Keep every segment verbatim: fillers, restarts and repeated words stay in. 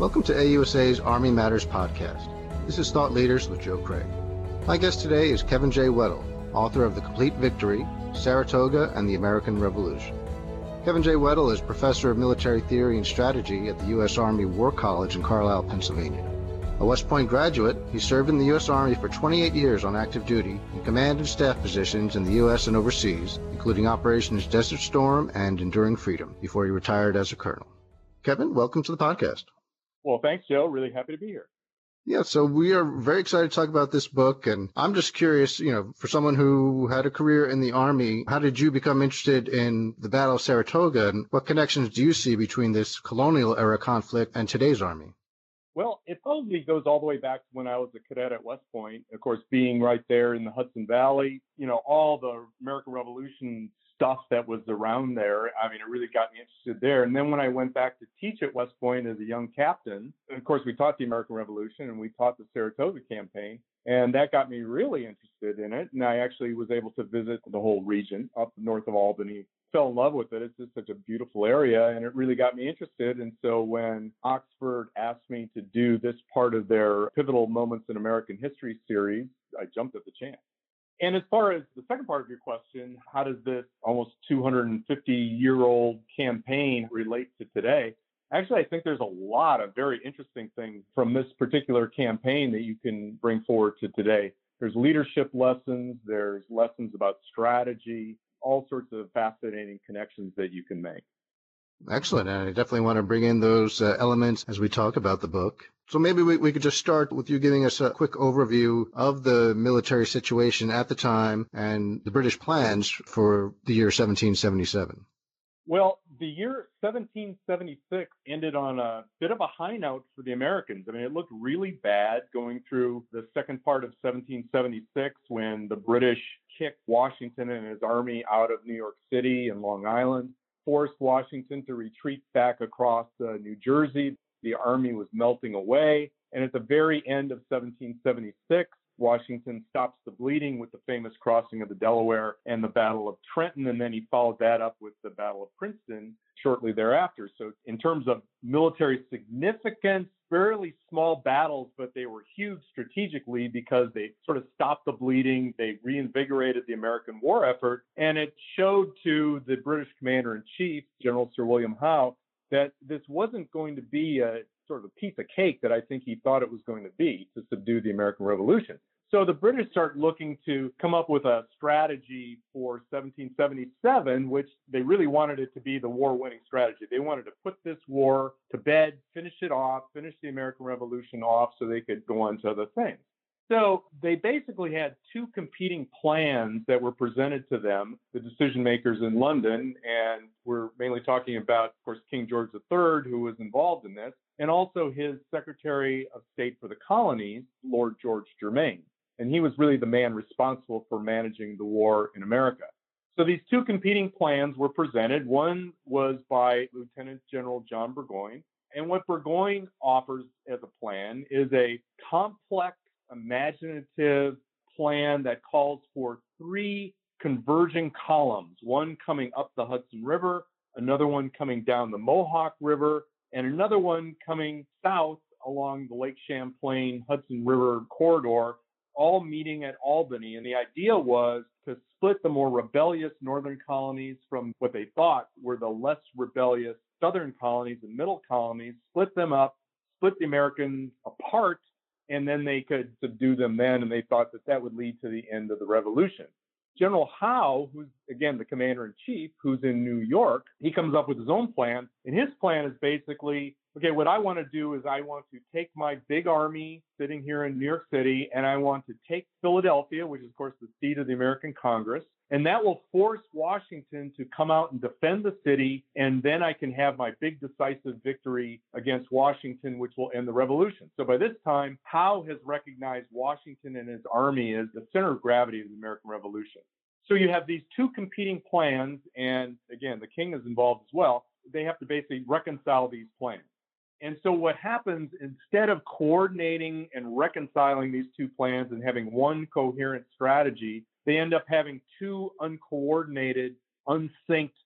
Welcome to A U S A's Army Matters podcast. This is Thought Leaders with Joe Craig. My guest today is Kevin J. Weddle, author of The Complete Victory, Saratoga, and the American Revolution. Kevin J. Weddle is professor of military theory and strategy at the U S Army War College in Carlisle, Pennsylvania. A West Point graduate, he served in the U S Army for twenty-eight years on active duty in command and staff positions in the U S and overseas, including Operations Desert Storm and Enduring Freedom, before he retired as a colonel. Kevin, welcome to the podcast. Well, thanks, Joe. Really happy to be here. Yeah, so we are very excited to talk about this book, and I'm just curious, you know, for someone who had a career in the Army, how did you become interested in the Battle of Saratoga, and what connections do you see between this colonial era conflict and today's Army? Well, it probably goes all the way back to when I was a cadet at West Point. Of course, being right there in the Hudson Valley, you know, all the American Revolution stuff that was around there. I mean, it really got me interested there. And then when I went back to teach at West Point as a young captain, and of course, we taught the American Revolution and we taught the Saratoga campaign. And that got me really interested in it. And I actually was able to visit the whole region up north of Albany. Fell in love with it. It's just such a beautiful area, and it really got me interested. And so when Oxford asked me to do this part of their Pivotal Moments in American History series, I jumped at the chance. And as far as the second part of your question, how does this almost two hundred fifty year old campaign relate to today? Actually, I think there's a lot of very interesting things from this particular campaign that you can bring forward to today. There's leadership lessons, there's lessons about strategy, all sorts of fascinating connections that you can make. Excellent. And I definitely want to bring in those uh, elements as we talk about the book. So maybe we, we could just start with you giving us a quick overview of the military situation at the time and the British plans for the year seventeen seventy-seven. Well, the year seventeen seventy-six ended on a bit of a high note for the Americans. I mean, it looked really bad going through the second part of seventeen seventy-six when the British kicked Washington and his army out of New York City and Long Island, forced Washington to retreat back across uh, New Jersey. The army was melting away. And at the very end of seventeen seventy-six, Washington stops the bleeding with the famous crossing of the Delaware and the Battle of Trenton, and then he followed that up with the Battle of Princeton shortly thereafter. So in terms of military significance, fairly small battles, but they were huge strategically because they sort of stopped the bleeding, they reinvigorated the American war effort, and it showed to the British Commander-in-Chief, General Sir William Howe, that this wasn't going to be a sort of a piece of cake that I think he thought it was going to be to subdue the American Revolution. So the British start looking to come up with a strategy for seventeen seventy-seven, which they really wanted it to be the war-winning strategy. They wanted to put this war to bed, finish it off, finish the American Revolution off so they could go on to other things. So they basically had two competing plans that were presented to them, the decision makers in London, and we're mainly talking about, of course, King George the Third, who was involved in this, and also his Secretary of State for the Colonies, Lord George Germain. And he was really the man responsible for managing the war in America. So these two competing plans were presented. One was by Lieutenant General John Burgoyne. And what Burgoyne offers as a plan is a complex, imaginative plan that calls for three converging columns, one coming up the Hudson River, another one coming down the Mohawk River, and another one coming south along the Lake Champlain Hudson River corridor, all meeting at Albany. And the idea was to split the more rebellious northern colonies from what they thought were the less rebellious southern colonies and middle colonies, split them up, split the Americans apart, and then they could subdue them then. And they thought that that would lead to the end of the revolution. General Howe, who's, again, the commander-in-chief, who's in New York, he comes up with his own plan. And his plan is basically, okay, what I want to do is I want to take my big army sitting here in New York City, and I want to take Philadelphia, which is, of course, the seat of the American Congress. And that will force Washington to come out and defend the city. And then I can have my big decisive victory against Washington, which will end the revolution. So by this time, Howe has recognized Washington and his army as the center of gravity of the American Revolution. So you have these two competing plans. And again, the king is involved as well. They have to basically reconcile these plans. And so what happens, instead of coordinating and reconciling these two plans and having one coherent strategy, they end up having two uncoordinated, unsynced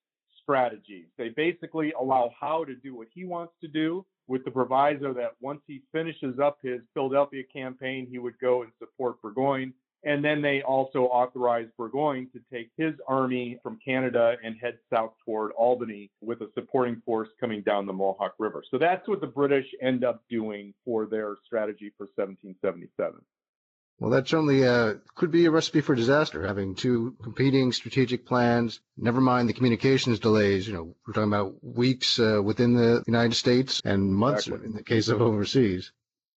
strategies. They basically allow Howe to do what he wants to do, with the proviso that once he finishes up his Philadelphia campaign, he would go and support Burgoyne. And then they also authorized Burgoyne to take his army from Canada and head south toward Albany with a supporting force coming down the Mohawk River. So that's what the British end up doing for their strategy for seventeen seventy-seven. Well, that certainly uh, could be a recipe for disaster, having two competing strategic plans, never mind the communications delays. You know, we're talking about weeks uh, within the United States and months Exactly. in the case of overseas.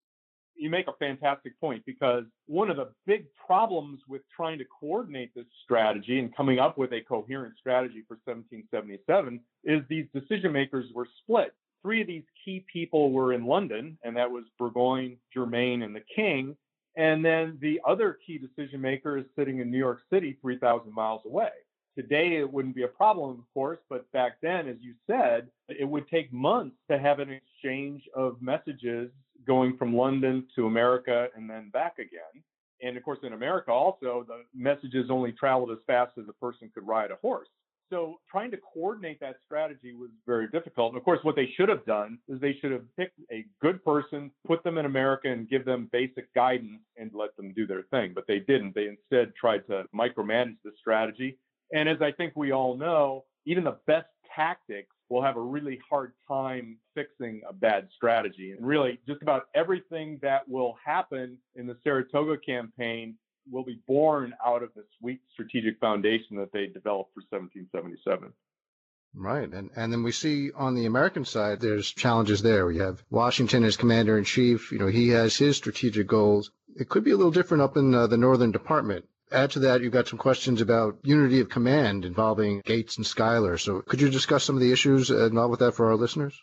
You make a fantastic point, because one of the big problems with trying to coordinate this strategy and coming up with a coherent strategy for seventeen seventy-seven is these decision makers were split. Three of these key people were in London, and that was Burgoyne, Germain, and the King. And then the other key decision maker is sitting in New York City, three thousand miles away. Today, it wouldn't be a problem, of course, but back then, as you said, it would take months to have an exchange of messages going from London to America and then back again. And of course, in America also, the messages only traveled as fast as a person could ride a horse. So trying to coordinate that strategy was very difficult. And of course, what they should have done is they should have picked a good person, put them in America, and give them basic guidance and let them do their thing. But they didn't. They instead tried to micromanage the strategy. And as I think we all know, even the best tactics will have a really hard time fixing a bad strategy. And really, just about everything that will happen in the Saratoga campaign will be born out of this weak strategic foundation that they developed for seventeen seventy-seven. Right. And and then we see on the American side, there's challenges there. We have Washington as commander in chief. You know, he has his strategic goals. It could be a little different up in uh, the Northern Department. Add to that, you've got some questions about unity of command involving Gates and Schuyler. So could you discuss some of the issues involved with that for our listeners?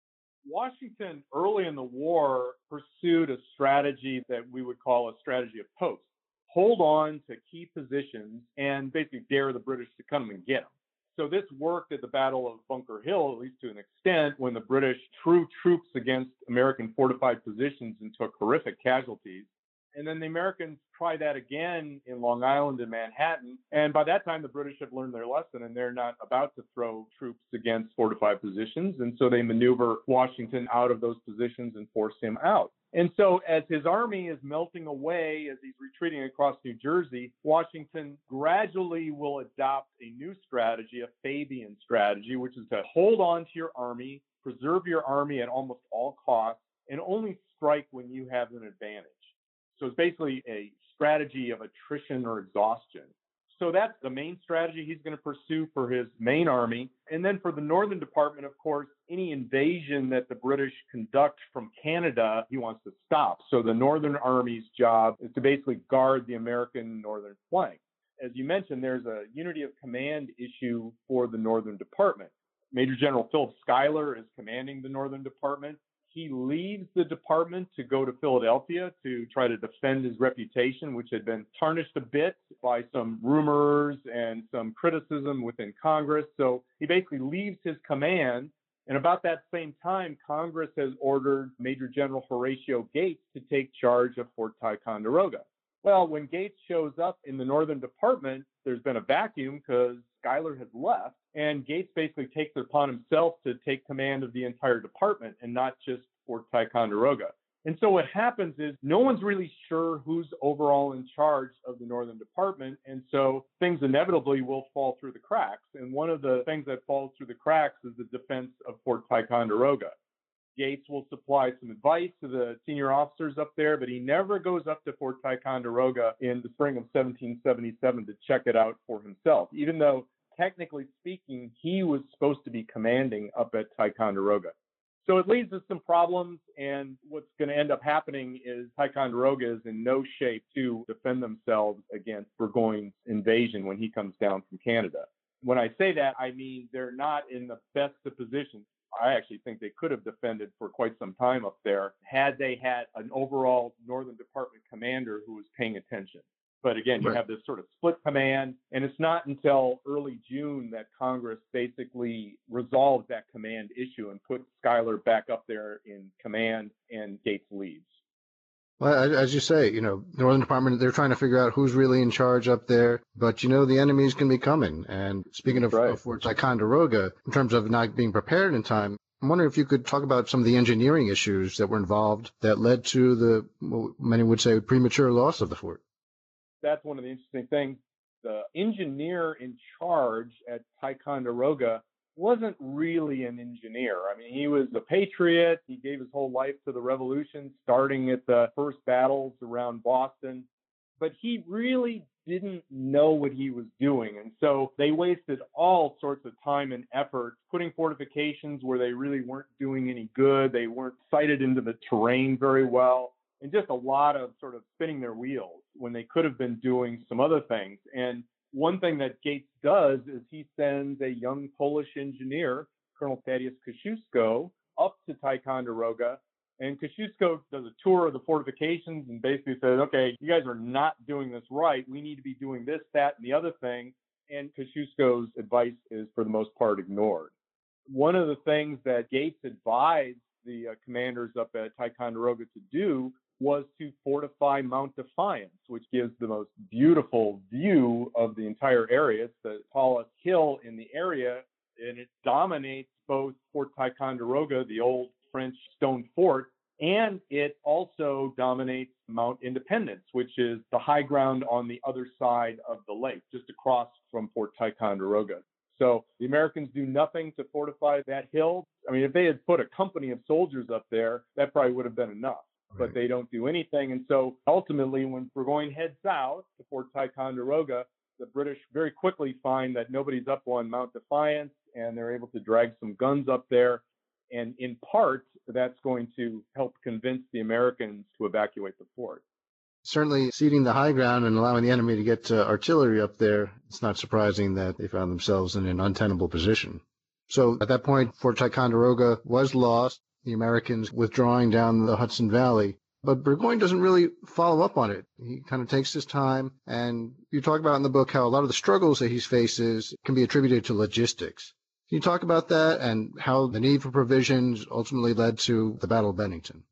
Washington, early in the war, pursued a strategy that we would call a strategy of post. Hold on to key positions and basically dare the British to come and get them. So this worked at the Battle of Bunker Hill, at least to an extent, when the British threw troops against American fortified positions and took horrific casualties. And then the Americans tried that again in Long Island and Manhattan. And by that time, the British have learned their lesson, and they're not about to throw troops against fortified positions. And so they maneuver Washington out of those positions and force him out. And so as his army is melting away, as he's retreating across New Jersey, Washington gradually will adopt a new strategy, a Fabian strategy, which is to hold on to your army, preserve your army at almost all costs, and only strike when you have an advantage. So it's basically a strategy of attrition or exhaustion. So that's the main strategy he's going to pursue for his main army. And then for the Northern Department, of course, any invasion that the British conduct from Canada, he wants to stop. So the Northern Army's job is to basically guard the American northern flank. As you mentioned, there's a unity of command issue for the Northern Department. Major General Philip Schuyler is commanding the Northern Department. He leaves the department to go to Philadelphia to try to defend his reputation, which had been tarnished a bit by some rumors and some criticism within Congress. So he basically leaves his command. And about that same time, Congress has ordered Major General Horatio Gates to take charge of Fort Ticonderoga. Well, when Gates shows up in the Northern Department, there's been a vacuum because Schuyler has left, and Gates basically takes it upon himself to take command of the entire department and not just Fort Ticonderoga. And so what happens is no one's really sure who's overall in charge of the Northern Department, and so things inevitably will fall through the cracks. And one of the things that falls through the cracks is the defense of Fort Ticonderoga. Gates will supply some advice to the senior officers up there, but he never goes up to Fort Ticonderoga in the spring of seventeen seventy-seven to check it out for himself, even though technically speaking, he was supposed to be commanding up at Ticonderoga. So it leads to some problems, and what's going to end up happening is Ticonderoga is in no shape to defend themselves against Burgoyne's invasion when he comes down from Canada. When I say that, I mean they're not in the best of positions. I actually think they could have defended for quite some time up there had they had an overall Northern Department commander who was paying attention. But again, you Right. have this sort of split command, and it's not until early June that Congress basically resolves that command issue and puts Schuyler back up there in command, and Gates leaves. Well, as you say, you know, the Northern Department, they're trying to figure out who's really in charge up there. But, you know, the enemy's going to be coming. And speaking of, Right. of Fort Ticonderoga, in terms of not being prepared in time, I'm wondering if you could talk about some of the engineering issues that were involved that led to the, well, many would say, premature loss of the fort. That's one of the interesting things. The engineer in charge at Ticonderoga wasn't really an engineer. I mean, he was a patriot. He gave his whole life to the revolution, starting at the first battles around Boston. But he really didn't know what he was doing. And so they wasted all sorts of time and effort putting fortifications where they really weren't doing any good. They weren't sighted into the terrain very well, and just a lot of sort of spinning their wheels when they could have been doing some other things. And one thing that Gates does is he sends a young Polish engineer, Colonel Thaddeus Kosciuszko, up to Ticonderoga. And Kosciuszko does a tour of the fortifications and basically says, okay, you guys are not doing this right. We need to be doing this, that, and the other thing. And Kosciuszko's advice is, for the most part, ignored. One of the things that Gates advised the uh, commanders up at Ticonderoga to do was to fortify Mount Defiance, which gives the most beautiful view of the entire area. It's the tallest hill in the area, and it dominates both Fort Ticonderoga, the old French stone fort, and it also dominates Mount Independence, which is the high ground on the other side of the lake, just across from Fort Ticonderoga. So the Americans do nothing to fortify that hill. I mean, if they had put a company of soldiers up there, that probably would have been enough. Right. But they don't do anything. And so ultimately, when Burgoyne heads south to Fort Ticonderoga, the British very quickly find that nobody's up on Mount Defiance, and they're able to drag some guns up there. And in part, that's going to help convince the Americans to evacuate the fort. Certainly, ceding the high ground and allowing the enemy to get uh, artillery up there, it's not surprising that they found themselves in an untenable position. So at that point, Fort Ticonderoga was lost, the Americans withdrawing down the Hudson Valley. But Burgoyne doesn't really follow up on it. He kind of takes his time, and you talk about in the book how a lot of the struggles that he faces can be attributed to logistics. Can you talk about that and how the need for provisions ultimately led to the Battle of Bennington?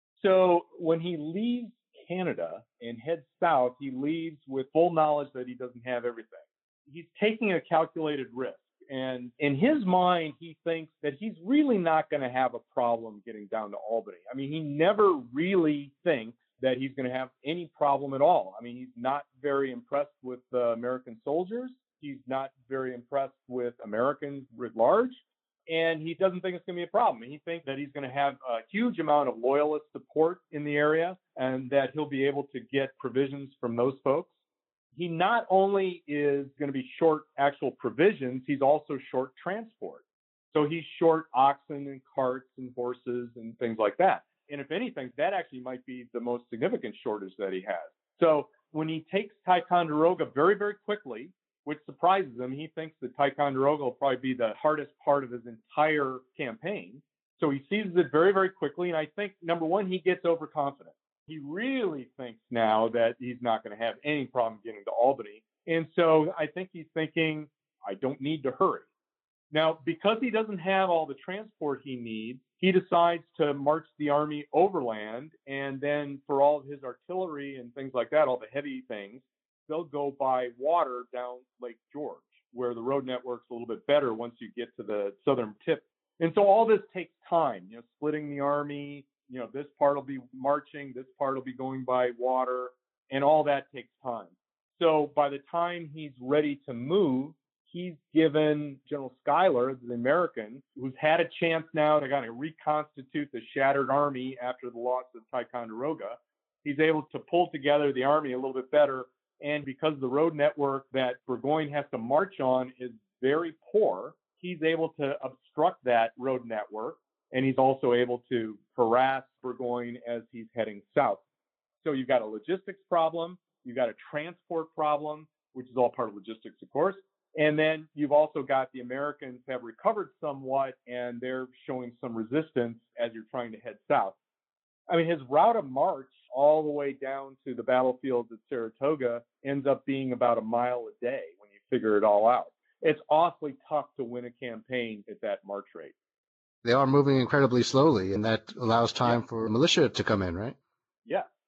So when he leaves Canada and heads south, he leaves with full knowledge that he doesn't have everything. He's taking a calculated risk. And in his mind, he thinks that he's really not going to have a problem getting down to Albany. I mean, he never really thinks that he's going to have any problem at all. I mean, he's not very impressed with the American soldiers. He's not very impressed with Americans writ large. And he doesn't think it's going to be a problem. He thinks that he's going to have a huge amount of loyalist support in the area and that he'll be able to get provisions from those folks. He not only is going to be short actual provisions, he's also short transport. So he's short oxen and carts and horses and things like that. And if anything, that actually might be the most significant shortage that he has. So when he takes Ticonderoga very, very quickly, which surprises him, he thinks that Ticonderoga will probably be the hardest part of his entire campaign. So he seizes it very, very quickly. And I think, number one, he gets overconfident. He really thinks now that he's not going to have any problem getting to Albany. And so I think he's thinking, I don't need to hurry. Now, because he doesn't have all the transport he needs, he decides to march the army overland. And then for all of his artillery and things like that, all the heavy things, they'll go by water down Lake George, where the road network's a little bit better once you get to the southern tip. And so all this takes time, you know, splitting the army. You know, this part will be marching, this part will be going by water, and all that takes time. So by the time he's ready to move, he's given General Schuyler, the American, who's had a chance now to kind of reconstitute the shattered army after the loss of Ticonderoga. He's able to pull together the army a little bit better. And because the road network that Burgoyne has to march on is very poor, he's able to obstruct that road network. And he's also able to harass Burgoyne as he's heading south. So you've got a logistics problem, you've got a transport problem, which is all part of logistics, of course. And then you've also got the Americans have recovered somewhat, and they're showing some resistance as you're trying to head south. I mean, his route of march all the way down to the battlefields at Saratoga ends up being about a mile a day when you figure it all out. It's awfully tough to win a campaign at that march rate. They are moving incredibly slowly, and that allows time yeah. for militia to come in, right? Yeah.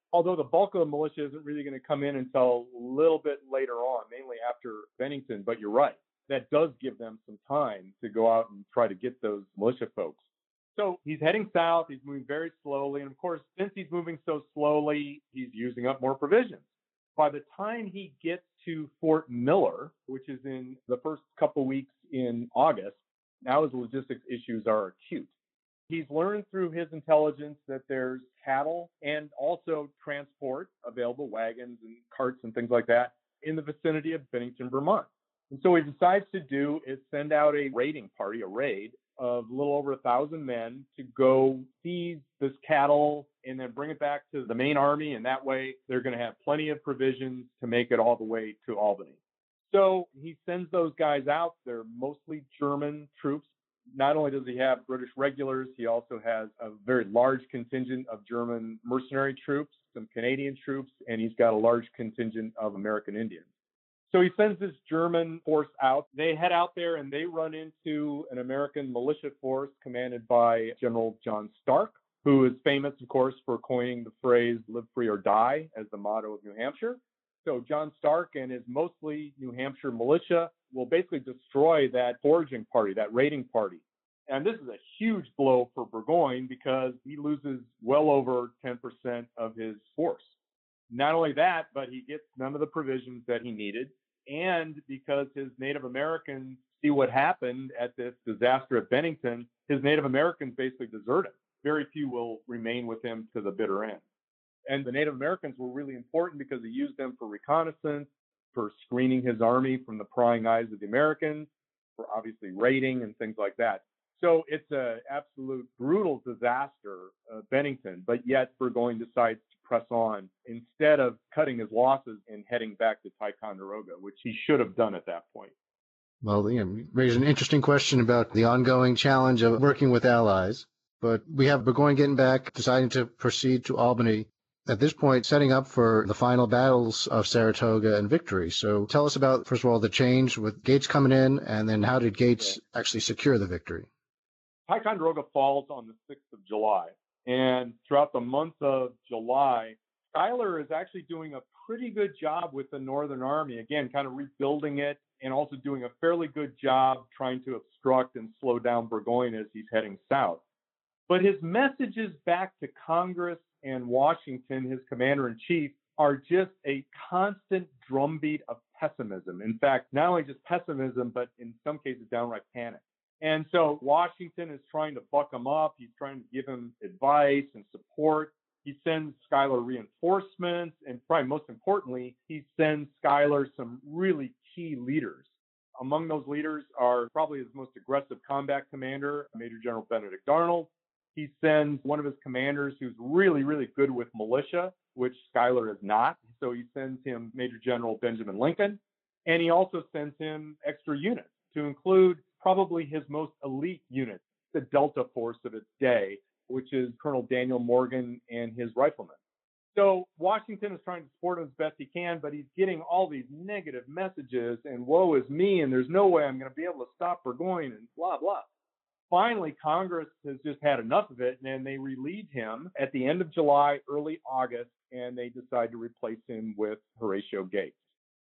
although the bulk of the militia isn't really going to come in until a little bit later on, mainly after Bennington. But you're right. That does give them some time to go out and try to get those militia folks. So he's heading south. He's moving very slowly. And of course, since he's moving so slowly, he's using up more provisions. By the time he gets to Fort Miller, which is in the first couple weeks in August, now his logistics issues are acute. He's learned through his intelligence that there's cattle and also transport, available wagons and carts and things like that, in the vicinity of Bennington, Vermont. And so what he decides to do is send out a raiding party, a raid, of a little over a thousand men to go seize this cattle and then bring it back to the main army. And that way they're going to have plenty of provisions to make it all the way to Albany. So he sends those guys out. They're mostly German troops. Not only does he have British regulars, he also has a very large contingent of German mercenary troops, some Canadian troops, and he's got a large contingent of American Indians. So he sends this German force out. They head out there and they run into an American militia force commanded by General John Stark, who is famous, of course, for coining the phrase "live free or die" as the motto of New Hampshire. So John Stark and his mostly New Hampshire militia will basically destroy that foraging party, that raiding party. And this is a huge blow for Burgoyne because he loses well over ten percent of his force. Not only that, but he gets none of the provisions that he needed. And because his Native Americans see what happened at this disaster at Bennington, his Native Americans basically desert him. Very few will remain with him to the bitter end. And the Native Americans were really important because he used them for reconnaissance, for screening his army from the prying eyes of the Americans, for obviously raiding and things like that. So it's an absolute brutal disaster, uh, Bennington, but yet Burgoyne decides to press on instead of cutting his losses and heading back to Ticonderoga, which he should have done at that point. Well, you know, you raise an interesting question about the ongoing challenge of working with allies, but we have Burgoyne getting back, deciding to proceed to Albany. At this point, setting up for the final battles of Saratoga and Victory. So tell us about, first of all, the change with Gates coming in, and then how did Gates actually secure the victory? Ticonderoga falls on the sixth of July. And throughout the month of July, Schuyler is actually doing a pretty good job with the Northern Army, again, kind of rebuilding it and also doing a fairly good job trying to obstruct and slow down Burgoyne as he's heading south. But his messages back to Congress and Washington, his commander-in-chief, are just a constant drumbeat of pessimism. In fact, not only just pessimism, but in some cases, downright panic. And so Washington is trying to buck him up. He's trying to give him advice and support. He sends Schuyler reinforcements. And probably most importantly, he sends Schuyler some really key leaders. Among those leaders are probably his most aggressive combat commander, Major General Benedict Arnold. He sends one of his commanders who's really, really good with militia, which Schuyler is not. So he sends him Major General Benjamin Lincoln. And he also sends him extra units to include probably his most elite unit, the Delta Force of its day, which is Colonel Daniel Morgan and his riflemen. So Washington is trying to support him as best he can, but he's getting all these negative messages and woe is me, and there's no way I'm going to be able to stop Burgoyne and blah, blah. Finally, Congress has just had enough of it, and they relieve him at the end of July, early August, and they decide to replace him with Horatio Gates.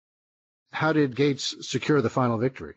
How did Gates secure the final victory?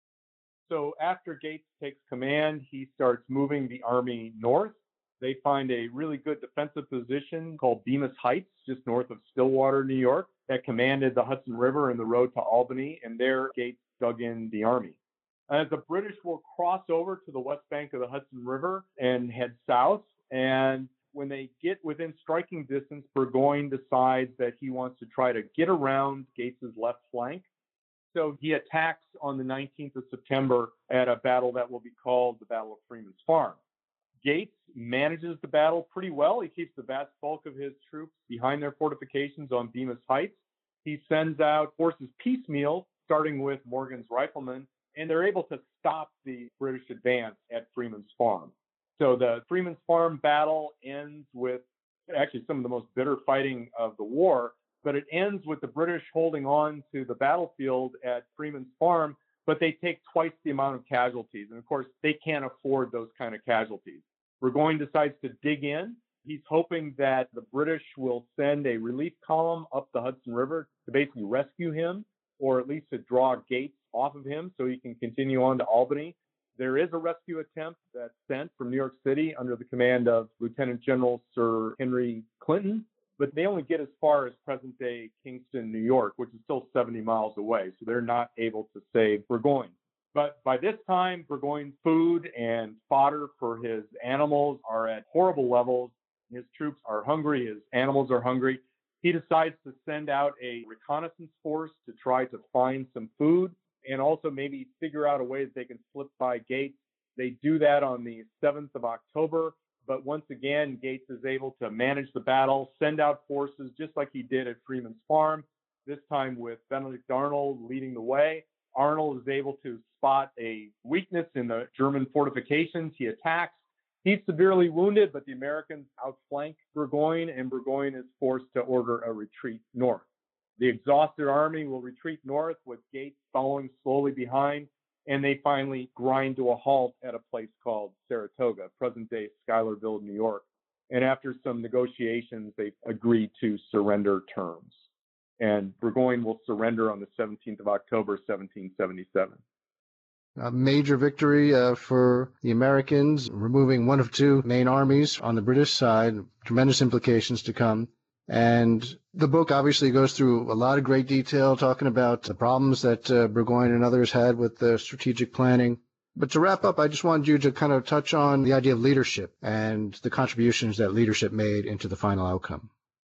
So after Gates takes command, he starts moving the army north. They find a really good defensive position called Bemis Heights, just north of Stillwater, New York, that commanded the Hudson River and the road to Albany, and there Gates dug in the army. As the British will cross over to the west bank of the Hudson River and head south, and when they get within striking distance, Burgoyne decides that he wants to try to get around Gates's left flank. So he attacks on the nineteenth of September at a battle that will be called the Battle of Freeman's Farm. Gates manages the battle pretty well. He keeps the vast bulk of his troops behind their fortifications on Bemis Heights. He sends out forces piecemeal, starting with Morgan's riflemen, and they're able to stop the British advance at Freeman's Farm. So the Freeman's Farm battle ends with actually some of the most bitter fighting of the war, but it ends with the British holding on to the battlefield at Freeman's Farm, but they take twice the amount of casualties. And of course, they can't afford those kind of casualties. Burgoyne decides to dig in, He's hoping that the British will send a relief column up the Hudson River to basically rescue him, or at least to draw Gates off of him so he can continue on to Albany. There is a rescue attempt that's sent from New York City under the command of Lieutenant General Sir Henry Clinton, but they only get as far as present-day Kingston, New York, which is still seventy miles away, so they're not able to save Burgoyne. But by this time, Burgoyne's food and fodder for his animals are at horrible levels. His troops are hungry. His animals are hungry. He decides to send out a reconnaissance force to try to find some food and also maybe figure out a way that they can slip by Gates. They do that on the seventh of October. But once again, Gates is able to manage the battle, send out forces just like he did at Freeman's Farm, this time with Benedict Arnold leading the way. Arnold is able to spot a weakness in the German fortifications. He attacks. He's severely wounded, but the Americans outflank Burgoyne, and Burgoyne is forced to order a retreat north. The exhausted army will retreat north with Gates following slowly behind, and they finally grind to a halt at a place called Saratoga, present-day Schuylerville, New York. And after some negotiations, they agree to surrender terms. And Burgoyne will surrender on the seventeenth of October, seventeen seventy-seven. A major victory uh, for the Americans, removing one of two main armies on the British side, tremendous implications to come. And the book obviously goes through a lot of great detail, talking about the problems that uh, Burgoyne and others had with the strategic planning. But to wrap up, I just wanted you to kind of touch on the idea of leadership and the contributions that leadership made into the final outcome.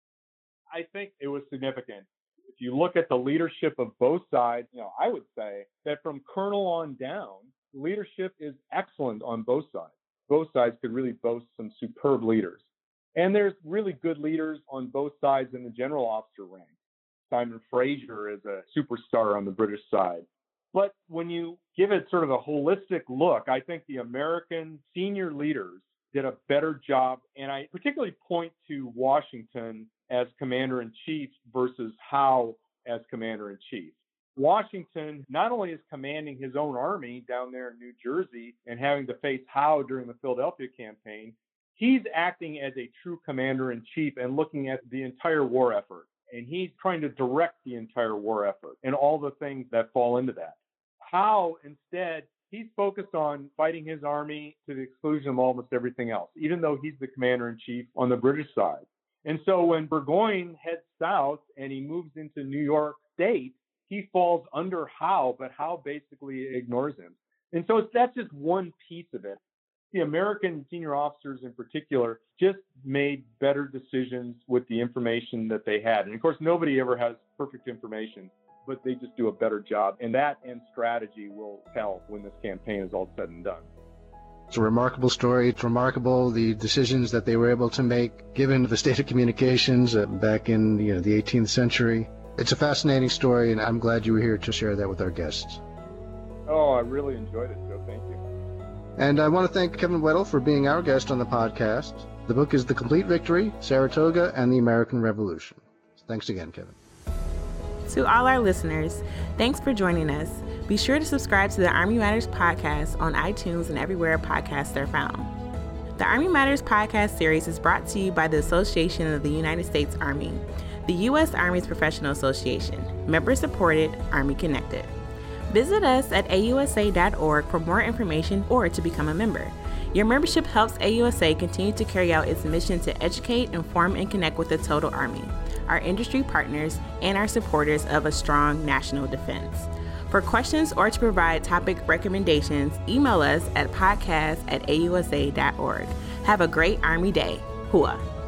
I think it was significant. If you look at the leadership of both sides, you know, I would say that from Colonel on down, leadership is excellent on both sides. Both sides could really boast some superb leaders. And there's really good leaders on both sides in the general officer rank. Simon Fraser is a superstar on the British side. But when you give it sort of a holistic look, I think the American senior leaders did a better job. And I particularly point to Washington as commander-in-chief versus Howe as commander-in-chief. Washington not only is commanding his own army down there in New Jersey and having to face Howe during the Philadelphia campaign, he's acting as a true commander-in-chief and looking at the entire war effort. And he's trying to direct the entire war effort and all the things that fall into that. Howe, instead, he's focused on fighting his army to the exclusion of almost everything else, even though he's the commander-in-chief on the British side. And so when Burgoyne heads south and he moves into New York State, he falls under Howe, but Howe basically ignores him. And so that's just one piece of it. The American senior officers in particular just made better decisions with the information that they had. And of course, nobody ever has perfect information, but they just do a better job. And that and strategy will tell when this campaign is all said and done. It's a remarkable story. It's remarkable the decisions that they were able to make given the state of communications uh, back in you know, the eighteenth century. It's a fascinating story, and I'm glad you were here to share that with our guests. Oh, I really enjoyed it, Joe. Thank you. And I want to thank Kevin Weddle for being our guest on the podcast. The book is The Complete Victory, Saratoga and the American Revolution. Thanks again, Kevin. To all our listeners, thanks for joining us. Be sure to subscribe to the Army Matters podcast on iTunes and everywhere podcasts are found. The Army Matters podcast series is brought to you by the Association of the United States Army, the U S Army's professional association, member-supported, Army-connected. Visit us at A U S A dot org for more information or to become a member. Your membership helps A U S A continue to carry out its mission to educate, inform, and connect with the total Army, our industry partners, and our supporters of a strong national defense. For questions or to provide topic recommendations, email us at podcast at A U S A dot org. Have a great Army Day. Hua.